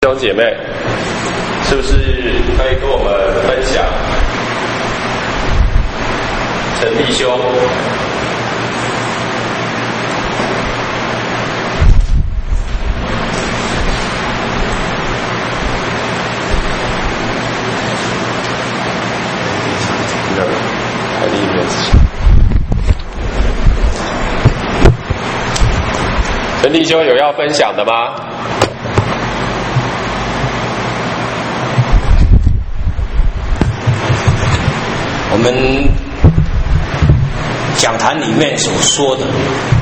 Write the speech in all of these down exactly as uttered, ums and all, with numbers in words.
弟兄姐妹，是不是可以跟我们分享陈弟兄台历里面陈弟兄有要分享的吗？ 我们讲坛里面所说的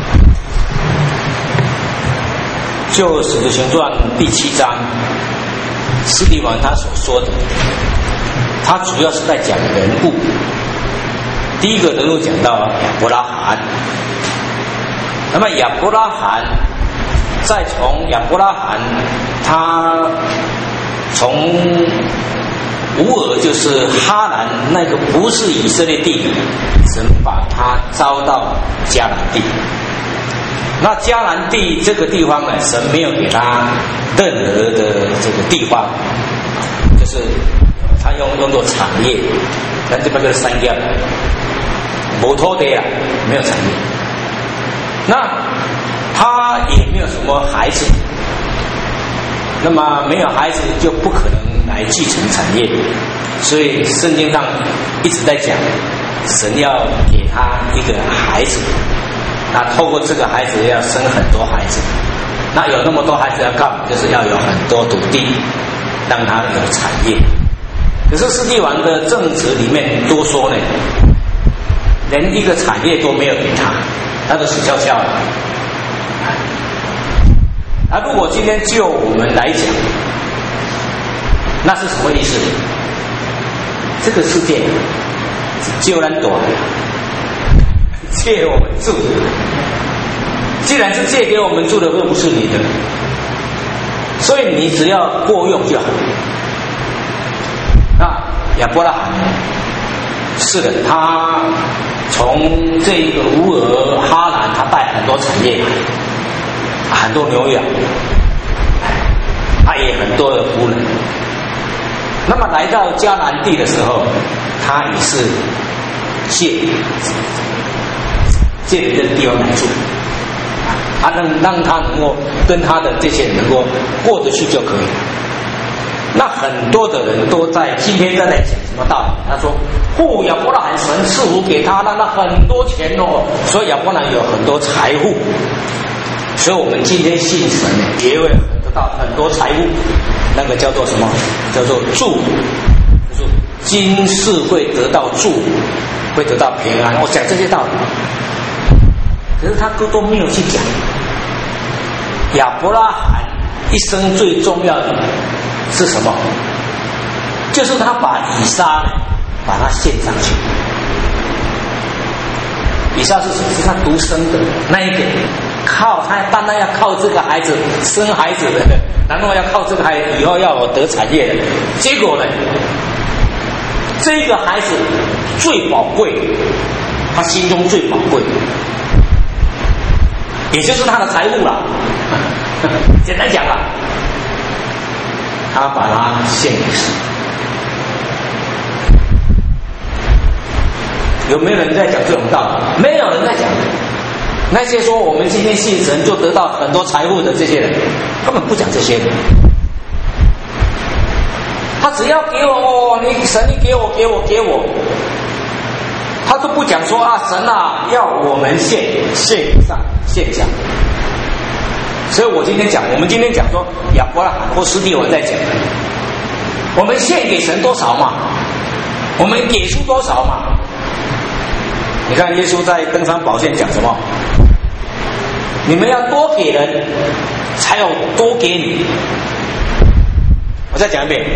就《使徒行传》第七章，司提反他所说的，他主要是在讲人物。第一个人物讲到亚伯拉罕，那么亚伯拉罕，再从亚伯拉罕，他从乌尔就是哈兰那个不是以色列地，神把他招到迦南地。那迦南地这个地方呢，神没有给他任何的这个地方，就是他用用作产业，但这边就是山间，没土地啊，没有产业。那他也没有什么孩子，那么没有孩子就不可能来继承产业，所以圣经上一直在讲，神要给他一个孩子，那透过这个孩子要生很多孩子，那有那么多孩子要干嘛？就是要有很多土地，让他有产业。可是司提反的正直里面多说呢，连一个产业都没有给他，他都死翘翘了。啊，如果今天就我们来讲，那是什么意思？这个世界借咱短，借我们住。既然是借给我们住的，又不是你的，所以你只要过用就好。那亚伯拉罕是的，他从这个乌尔哈兰，他带很多产业，很多牛羊，他也很多的夫人。那么来到迦南地的时候，他也是借借别的地方来住，他能让他能够跟他的这些人能够过得去就可以。那很多的人都在今天在讲什么道理？他说：“哦，亚伯拉罕神赐福给他，让他很多钱哦，所以亚伯拉罕有很多财富。所以我们今天信神也会得到很多财富。”那个叫做什么？叫做祝，就是今世会得到祝，会得到平安。我讲这些道理，可是他都都没有去讲。亚伯拉罕一生最重要的是什么？就是他把以撒把他献上去。以撒是谁？是他独生的那一个，靠他单单要靠这个孩子生孩子的，然后要靠这个孩子以后要有得产业的。结果呢，这个孩子最宝贵，他心中最宝贵，也就是他的财物了。简单讲了，他把它献给神。有没有人在讲这种道理？没有人在讲。那些说我们今天信神就得到很多财富的这些人，根本不讲这些的。他只要给我哦，你神你给我给我给我，他都不讲说啊，神啊要我们献献上献上。所以我今天讲，我们今天讲说亚伯拉罕或司提反在讲，我们献给神多少嘛？我们给出多少嘛？你看耶稣在登山宝训讲什么？你们要多给人，才有多给你。我再讲一遍，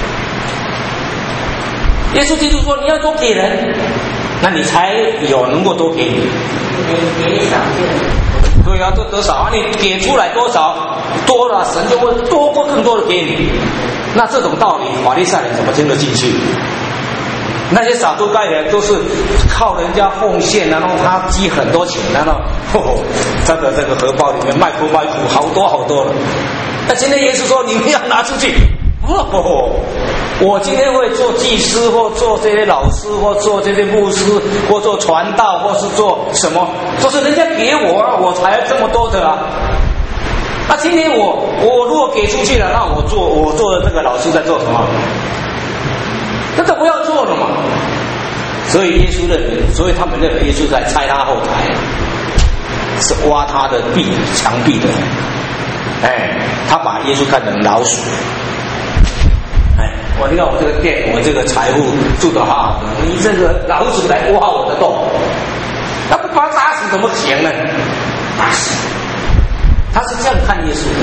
耶稣基督说你要多给人，那你才有能够多给你。 给少对啊，这多少啊？你给出来多少多了，神就会多过更多的给你。那这种道理，法利赛人怎么听得进去？ 那些撒都该人都是靠人家奉献，然后他积很多钱，然后哦，他的这个荷包里面卖苦卖苦好多好多了。那今天耶稣说你们要拿出去，哦，我今天会做祭司，或做这些老师，或做这些牧师，或做传道，或是做什么，都是人家给我啊，我才这么多的啊。那今天我我如果给出去了，那我做我做的这个老师在做什么？那都不要做了嘛。所以耶稣认为，所以他们认为耶稣在拆他后台，是挖他的壁墙壁的。哎，他把耶稣看成老鼠。哎，我你看我这个店，我这个财务住得好好的，你这个老鼠来挖我的洞，那不把他打死怎么行呢？打死。他是这样看耶稣的。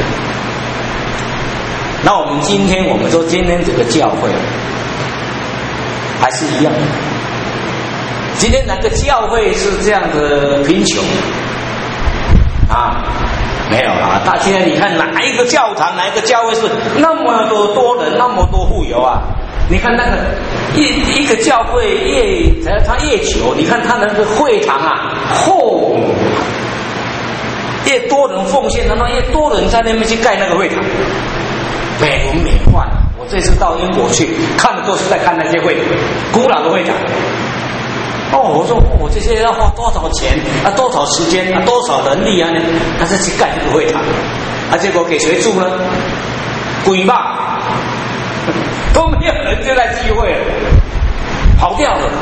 那我们今天，我们说今天这个教会还是一样的。今天哪个教会是这样的贫穷啊？没有啊！大现在你看哪一个教堂，哪一个教会是那么多多人，那么多富有啊？你看那个一一个教会越它越久，你看它那个会堂啊厚。越多人奉献，然后越多人在那边去盖那个会堂，美轮美奂。我这次到英国去看的都是在看那些会堂，古老的会堂。哦，我说我、哦、这些要花多少钱啊？多少时间啊？多少人力啊？呢？他是去盖这个会堂，啊，结果给谁住呢？鬼吧，都没有人就在聚会了，跑掉了。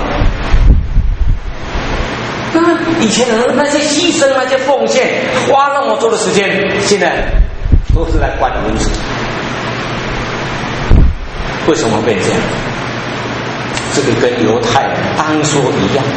那以前的人那些牺牲、那些奉献，花那么多的时间，现在都是在关门子。为什么会这样？这个跟犹太人当说一样，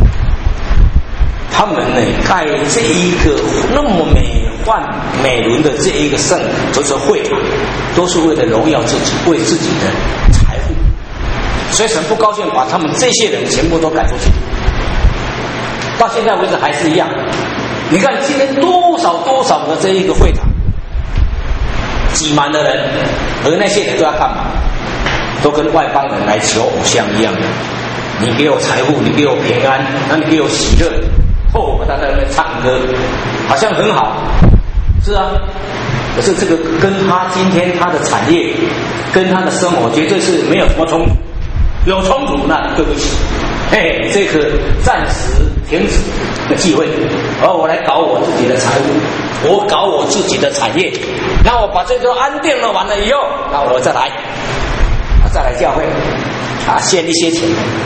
他们呢盖这一个那么美幻美轮的这一个圣，就是会堂，都是为了荣耀自己，为自己的财富。所以神不高兴，把他们这些人全部都赶出去。到现在为止还是一样。你看今天多少多少的这一个会堂，挤满的人，而那些人都要干嘛？都跟外邦人来求偶像一样的。你给我财富，你给我平安，那你给我喜乐。哦，他在那边唱歌，好像很好，是啊。可是这个跟他今天他的产业，跟他的生活绝对是没有什么冲突。有冲突，那对不起。哎，这个暂时停止的机会，而我来搞我自己的财务，我搞我自己的产业，那我把这个安定了完了以后，那我再来，啊，再来教会，啊，献一些钱。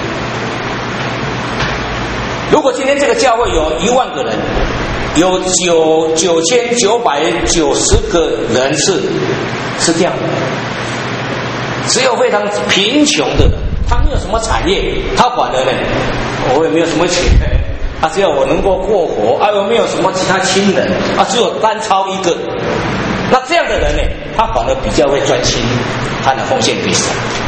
如果今天这个教会有一万个人，有九九千九百九十个人是是这样的，只有非常贫穷的人。他没有什么产业，他反而呢，我也没有什么钱，啊，只要我能够过活，啊，我没有什么其他亲人，啊，只有单操一个。那这样的人呢，他反而比较会专心，他的奉献给神。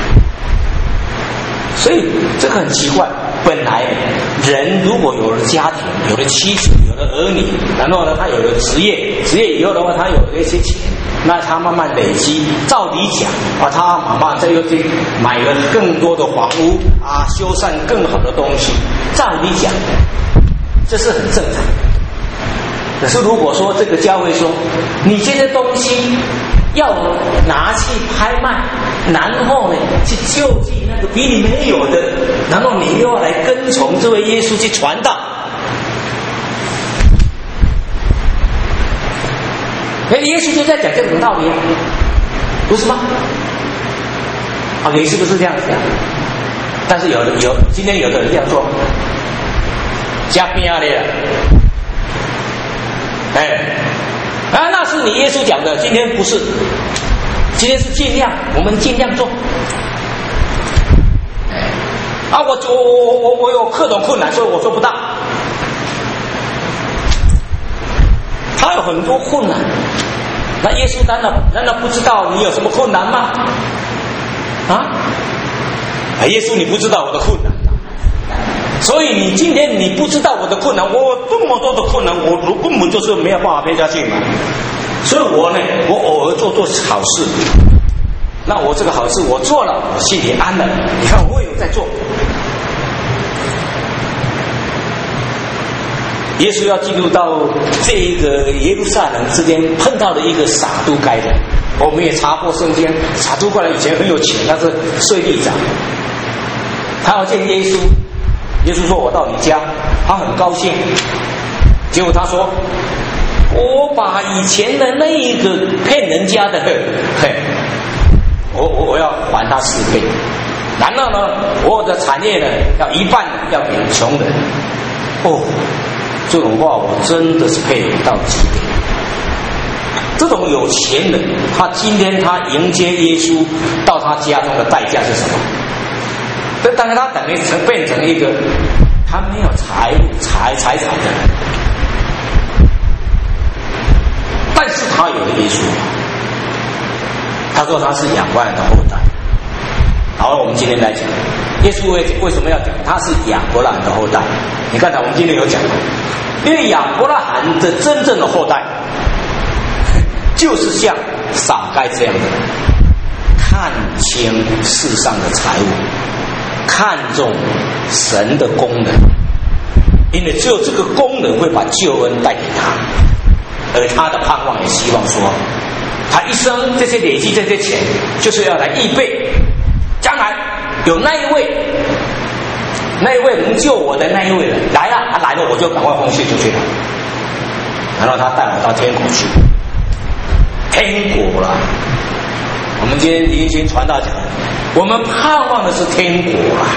所以这个很奇怪，本来人如果有了家庭，有了妻子，有了儿女，然后呢，他有了职业，职业以后的话，他有了一些钱。那他慢慢累积，照理讲啊，他慢慢再又去买了更多的房屋啊，修缮更好的东西。照理讲，这是很正常。可是如果说这个教会说，你这些东西要拿去拍卖，然后呢去救济那个比你没有的，然后你又要来跟从这位耶稣去传道。哎，耶稣就在讲这种道理啊，不是吗？啊，你是不是这样子啊？但是有的有，今天有的人这样做，加边的，哎，啊，那是你耶稣讲的，今天不是，今天是尽量，我们尽量做。啊，我我我我我有各种困难，所以我做不到。他有很多困难，那耶稣难道难道不知道你有什么困难吗？啊，耶稣你不知道我的困难，所以你今天你不知道我的困难，我这么多的困难，我根本就是没有办法背下去嘛。所以我呢，我偶尔做做好事，那我这个好事我做了，我心里安了。你看我有在做， 耶稣要进入到这个耶路撒冷之间，碰到了一个撒都该人。我们也查过圣经，撒都该人以前很有钱，他是税吏长，他要见耶稣，耶稣说我到你家，他很高兴，结果他说我把以前的那一个骗人家的，嘿，我我我要还他四倍，然后呢，我的产业呢要一半要给穷人。哦，这种话我真的是佩服到极点。这种有钱人，他今天他迎接耶稣到他家中的代价是什么？这当然他等于成变成一个他没有财物财财产的人，但是他有了耶稣，他说他是亚伯兰的后代。好了，我们今天来讲，耶稣为为什么要讲他是亚伯兰的后代？你看到我们今天有讲，因为亚伯拉罕的真正的后代，就是像撒该这样的人，看清世上的财物，看重神的功能，因为只有这个功能会把救恩带给他，而他的盼望也希望说，他一生这些累积这些钱，就是要来预备。将来有那一位，那一位能救我的那一位人来了，他来了我就赶快奉献出去了。然后他带我到天国去，天国了。我们今天林群传道讲，我们盼望的是天国了。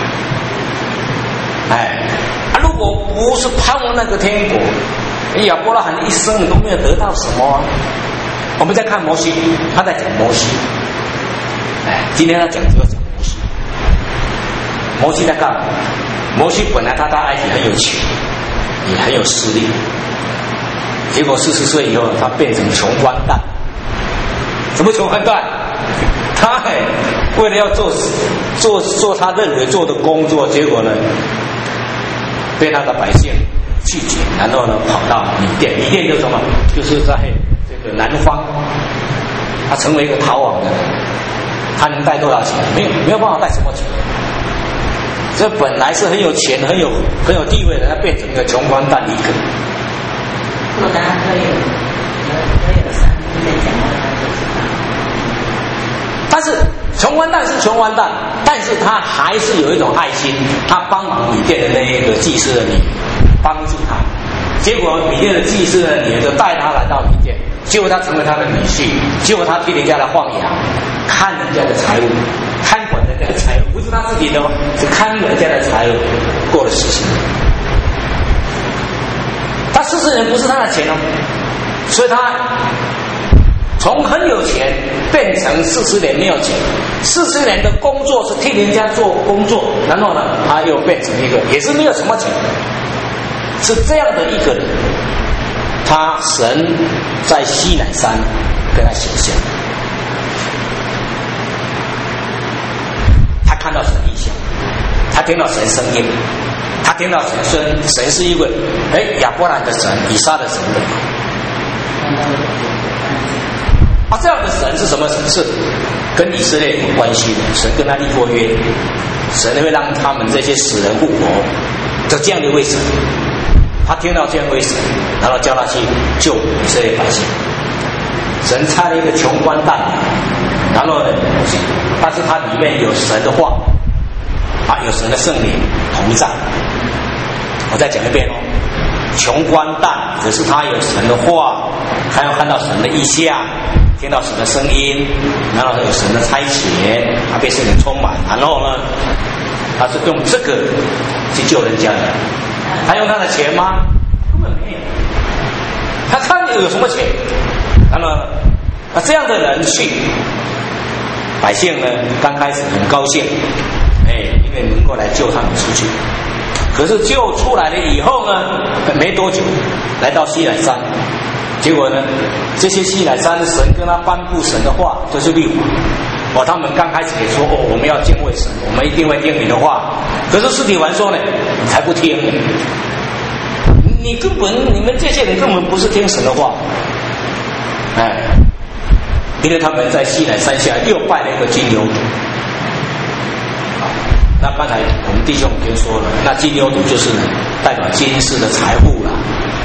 哎，啊，如果不是盼望那个天国，亚伯拉罕的一生都没有得到什么啊。我们再看摩西，他在讲摩西。哎，今天他讲就要讲。摩西在干嘛？摩西本来他在埃及很有钱，也很有势力，结果四十岁以后，他变成穷光蛋。什么穷光蛋？他为了要做做做他认为做的工作，结果呢，被那个百姓拒绝，然后呢，跑到米甸。米甸就是什么？就是在这个南方，他成为一个逃亡的人。他能带多少钱？没有，没有办法带什么钱。这本来是很有钱、很有很有地位的，他变成一个穷光蛋一个。 不然可以，可以有三天讲但是穷光蛋是穷光蛋，但是他还是有一种爱心，他帮忙米甸的那一个祭司的女儿，帮助他。结果米甸的祭司的女儿就带他来到米甸，结果他成为他的女婿，结果他替人家来放羊，看人家的财物，看管人家的财物，不是他自己的，是看人家的财物，过了四十年。他四十年不是他的钱哦，所以他从很有钱变成四十年没有钱，四十年的工作是替人家做工作，然后呢，他又变成一个也是没有什么钱，是这样的一个人。他神在西乃山跟他显现，他看到神异象，他听到神声音，他听到神声，神是一位哎亚伯兰的神，以撒的神的。啊，这样的神是什么神？是跟以色列有关系的。神跟他立过约，神会让他们这些死人复活，就这样的一位神。他听到这样一位神，然后叫他去救以色列百姓。神差了一个穷光蛋，然后呢，但是他里面有神的话，啊，有神的圣灵同在。我再讲一遍哦，穷光蛋只是他有神的话，他要看到神的意象，听到神的声音，然后有神的差遣，他被圣灵充满，然后呢，他是用这个去救人家的。他用他的钱吗？根本没有。他看你有什么钱？那么，那这样的人去，百姓呢刚开始很高兴，哎，因为能够来救他们出去。可是救出来了以后呢，没多久，来到西乃山，结果呢，这些西乃山的神跟他颁布神的话，就是律法。哦，他们刚开始也说哦，我们要敬畏神，我们一定会听你的话。可是司提反说呢，你才不听呢，你根本你们这些人根本不是听神的话，哎，因为他们在西乃山下又拜了一个金牛犊。那刚才我们弟兄已经说了，那金牛犊就是呢代表今世的财富了，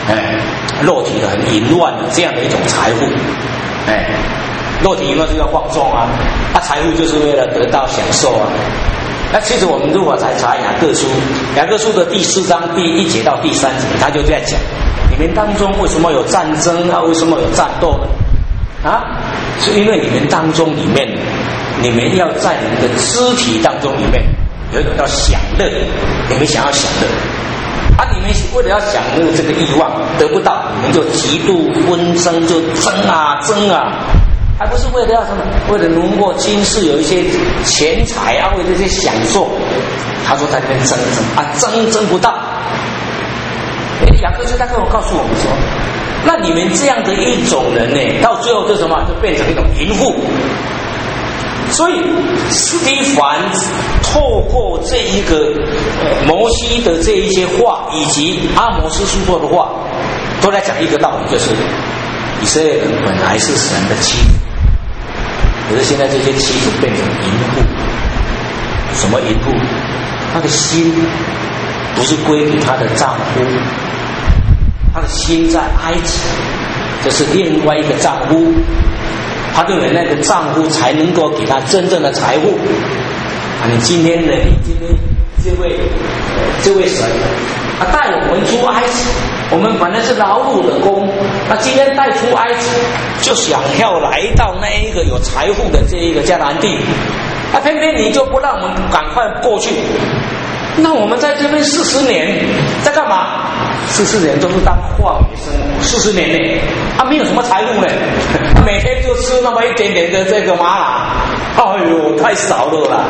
哎，肉体很淫乱的这样的一种财富，哎，肉体淫乱就要放纵啊，啊，财富就是为了得到享受啊。那其实我们如果才查雅各书，雅各书的第四章第一节到第三节，他就在讲，你们当中为什么有战争啊？为什么有战斗呢？啊，是因为你们当中里面，你们要在你们的肢体当中里面有一种叫享乐，你们想要享乐。啊！你们为了要享乐这个欲望得不到，你们就极度纷争，就争啊争啊，还不是为了要什么？为了荣获今世有一些钱财啊，为了这些享受。他说在那边争争啊，争争不到。哎，雅各就在跟我告诉我们说，那你们这样的一种人呢，到最后就什么？就变成一种淫妇。所以，司提反透过这一个呃摩西的这一些话，以及阿摩斯书说的话，都在讲一个道理，就是以色列人本来是神的妻子，可是现在这些妻子变成淫妇。什么淫妇？她的心不是归给她的丈夫，她的心在埃及，这是另外一个丈夫。他认为那个丈夫才能够给他真正的财富啊！你今天呢？你今天这位、呃、这位神，他带我们出埃及，我们本来是劳碌的工，那今天带出埃及，就想要来到那一个有财富的这一个迦南地，啊，偏偏你就不让我们赶快过去。那我们在这边四十年在干嘛？四十年都是当旷野生活，四十年内他、啊、没有什么财富呢，每天就吃那么一点点的这个玛瑙，哎呦，太少了啦！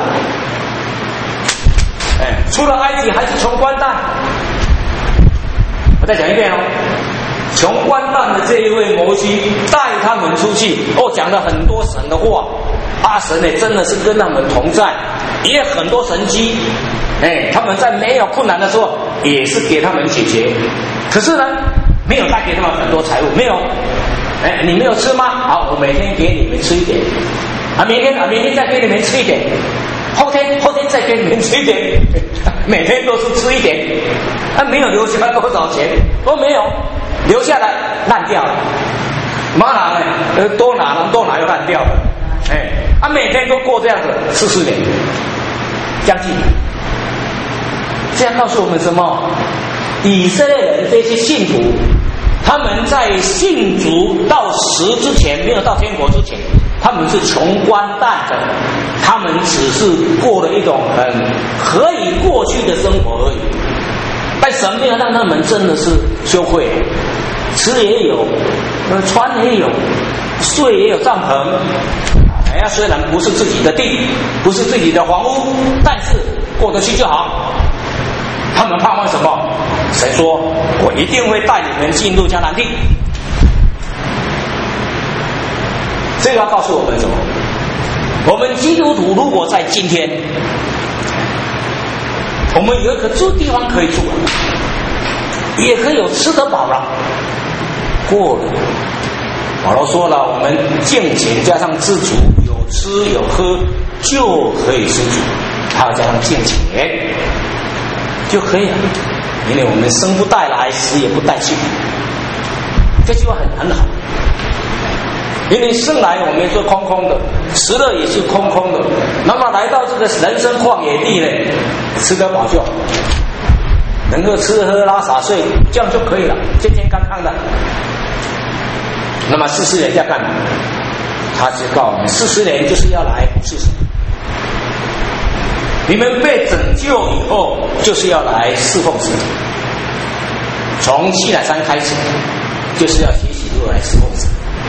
哎，出了埃及还是穷光蛋。我再讲一遍哦，穷光蛋的这一位摩西带他们出去，哦，讲了很多神的话，啊，神呢真的是跟他们同在，也很多神迹。哎，他们在没有困难的时候，也是给他们解决。可是呢，没有带给他们很多财物，没有。哎，你没有吃吗？好，我每天给你们吃一点。啊，明天啊，明天再给你们吃一点。后天后天再给你们吃一点。每天都是吃一点。啊，没有留下多少钱，都没有，留下来烂掉了。玛瑙呢？呃，多拿能多拿又烂掉了。哎，啊，每天都过这样子四十年，将近。这样告诉我们什么？以色列人这些信徒，他们在信主到死之前，没有到天国之前，他们是穷光蛋的，他们只是过了一种很可以过去的生活而已。但神没有让他们真的是羞愧，吃也有，呃，穿也有，睡也有帐篷。哎呀，虽然不是自己的地，不是自己的房屋，但是过得去就好。他们盼望什么？神说：“我一定会带你们进入迦南地。”这个要告诉我们什么？我们基督徒如果在今天，我们有一个住地方可以住了，也可以有吃得饱了，过了。保罗说了，我们敬虔加上知足，有吃有喝就可以知足，还要加上敬虔。就可以了，因为我们生不带来，死也不带去。这句话很很好，因为生来我们是空空的，死了也是空空的。那么来到这个人生旷野地呢，吃得饱就好，能够吃喝拉撒睡，这样就可以了，健健康康的。那么四十年要干嘛？他就告诉我们，四十年就是要来服侍神。你们被拯救以后，就是要来侍奉神。从西乃山开始，就是要学习如何来侍奉神。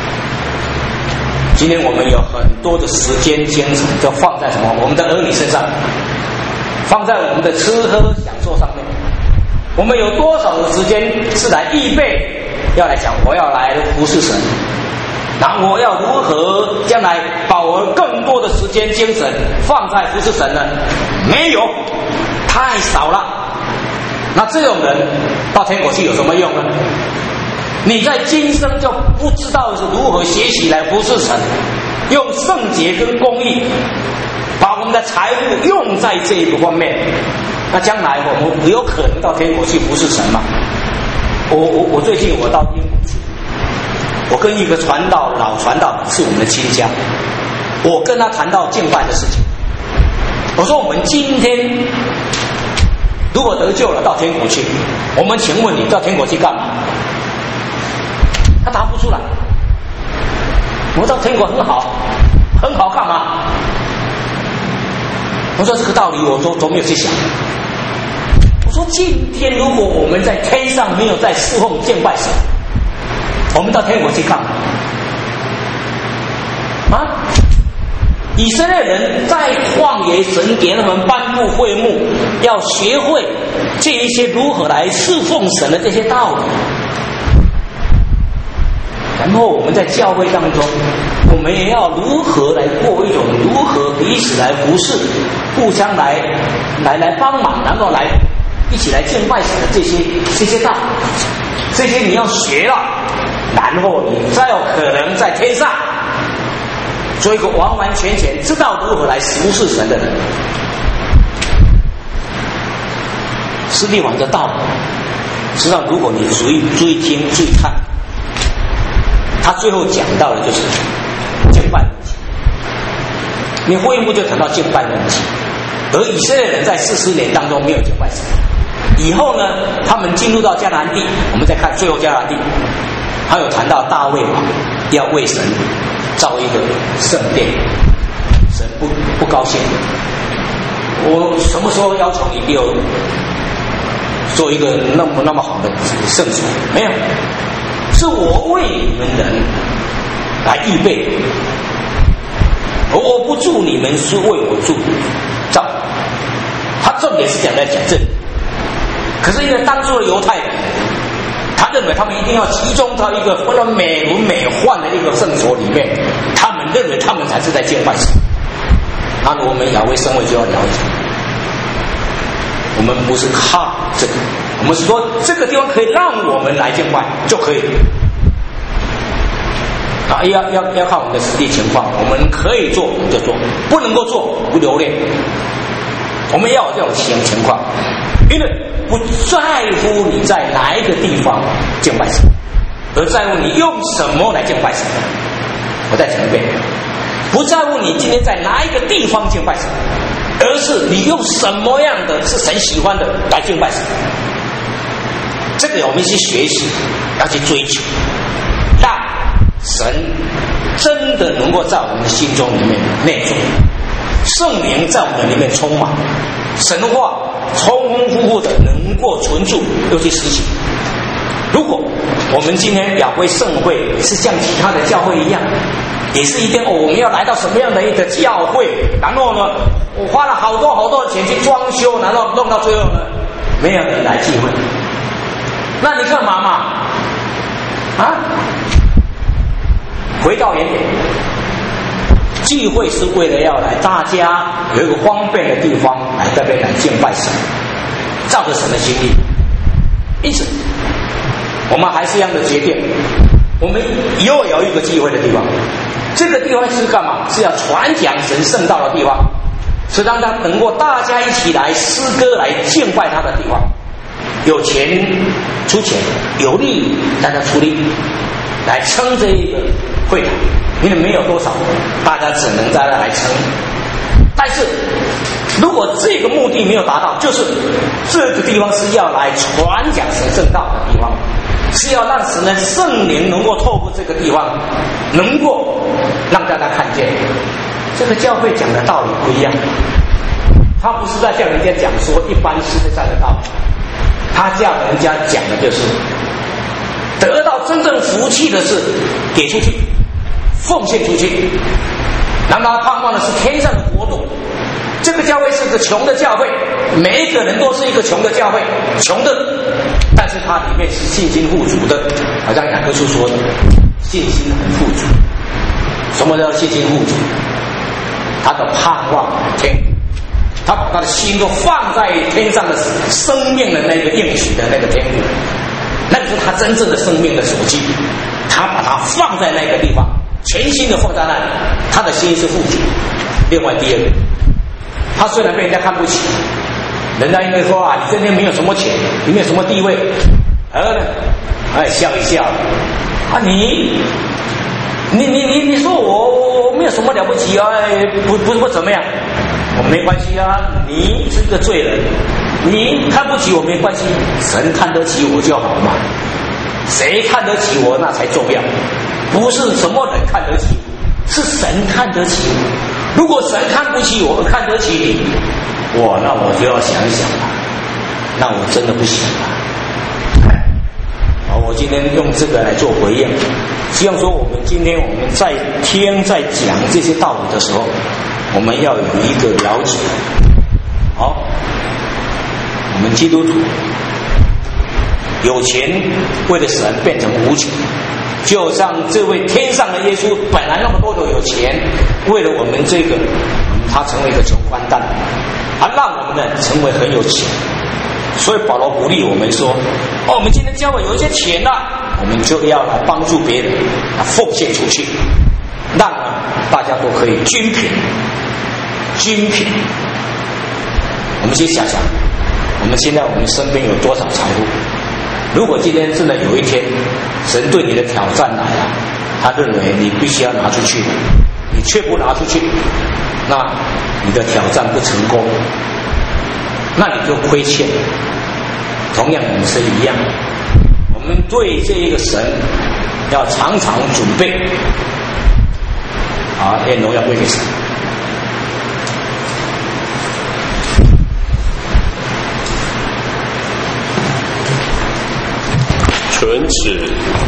今天我们有很多的时间精神，就放在什么？我们的儿女身上，放在我们的吃喝享受上面。我们有多少的时间是来预备，要来讲我要来服侍神？那我要如何将来把我更多的时间精神放在服侍神呢？没有，太少了。那这种人到天国去有什么用呢？你在今生就不知道是如何学习来服侍神，用圣洁跟公义把我们的财物用在这一个方面，那将来我们有可能到天国去服侍神吗？ 我我我最近我到英国去，我跟一个传道老传道是我们的亲家，我跟他谈到敬拜的事情。我说我们今天如果得救了到天国去，我们请问你到天国去干嘛？他答不出来。我到天国很好，很好干嘛？我说这个道理我都都没有去想。我说今天如果我们在天上没有在侍奉敬拜神，我们到天国去干嘛？啊？以色列人在旷野，神给他们颁布会幕，要学会这一些如何来侍奉神的这些道理。然后我们在教会当中，我们也要如何来过一种如何彼此来服侍，互相来来来帮忙，然后来一起来敬拜神的这些这些道理，这些你要学了，然后你才有可能在天上做一个完完全全知道如何来服侍神的人。施地王的道理，实际上如果你注意注意听注意看，他最后讲到的就是敬拜问题。你会幕就谈到敬拜问题，而以色列人在四十年当中没有敬拜神。以后呢，他们进入到迦南地，我们再看最后迦南地，他有谈到大卫王要为神造一个圣殿，神不不高兴。我什么时候要求你给我做一个那么那么好的圣所？没有，是我为你们人来预备，我不助你们，是为我助造。他重点是讲在讲这里。可是因为当初的犹太人，他认为他们一定要集中到一个非常美轮美奂的一个圣所里面，他们认为他们才是在敬拜神。那我们亚威圣会就要了解，我们不是靠这个，我们是说这个地方可以让我们来敬拜就可以了。啊，要要要看我们的实际情况，我们可以做我们就做，不能够做不留恋。我们要有这种情情况，因为不在乎你在哪一个地方敬拜神，而在乎你用什么来敬拜神。我再讲一遍，不在乎你今天在哪一个地方敬拜神，而是你用什么样的是神喜欢的来敬拜神。这个我们去学习，要去追求，让神真的能够在我们的心中里面内住，圣灵在我们里面充满，神话丰丰富富的能够存住又去实行。如果我们今天亚威圣会是像其他的教会一样，也是一定、哦、我们要来到什么样的一个教会，然后呢我花了好多好多的钱去装修，然后弄到最后呢没有人来聚会，那你干嘛嘛？啊，回到原点，聚会是为了要来大家有一个方便的地方来这边来敬拜神，照着神的心意。因此我们还是一样的决定，我们又有一个聚会的地方，这个地方是干嘛？是要传讲神圣道的地方，是让他能够大家一起来诗歌来敬拜他的地方。有钱出钱，有力大家出力来撑这一个会堂，因为没有多少，大家只能在那来撑。但是如果这个目的没有达到，就是这个地方是要来传讲神圣道的地方，是要让神的圣灵能够透过这个地方能够让大家看见这个教会讲的道理不一样。他不是在向人家讲说一般世界上的道理，他叫人家讲的就是得到真正福气的是给出去，奉献出去，然后他盼望的是天上的国度。这个教会是个穷的教会，每一个人都是一个穷的教会，穷的，但是它里面是信心富足的，好像雅各书说的，信心很富足。什么叫信心富足？他的盼望天，他把他的心都放在天上的生命的那个应许的那个天赋，那个是他真正的生命的手机，他把它放在那个地方，全心的放在那里，他的心是富足。另外第二个，他虽然被人家看不起，人家因为说啊，你今天没有什么钱，你没有什么地位， 然后呢，哎笑一笑，啊你，你你你你说我我没有什么了不起啊，不不不怎么样，我没关系啊，你是个罪人，你看不起我没关系，神看得起我就好嘛，谁看得起我那才重要，不是什么人看得起我，是神看得起我，如果神看不起我，看得起你，哇，那我就要想一想了，那我真的不行了。好，我今天用这个来做回应，希望说我们今天我们在听在讲这些道理的时候，我们要有一个了解。好，我们基督徒有钱为了神变成无钱，就像这位天上的耶稣本来那么多的有钱，为了我们这个他成为一个穷光蛋，他让我们呢成为很有钱。所以保罗鼓励我们说，哦，我们今天教会有一些钱了，我们就要来帮助别人，啊，奉献出去，让大家都可以均平，均平。我们先想想，我们现在我们身边有多少财富？如果今天真的有一天，神对你的挑战来了，他认为你必须要拿出去，你却不拿出去，那你的挑战不成功，那你就亏欠。同样我们是一样，我们对这一个神要常常准备，好，愿荣耀归给神。 唇齿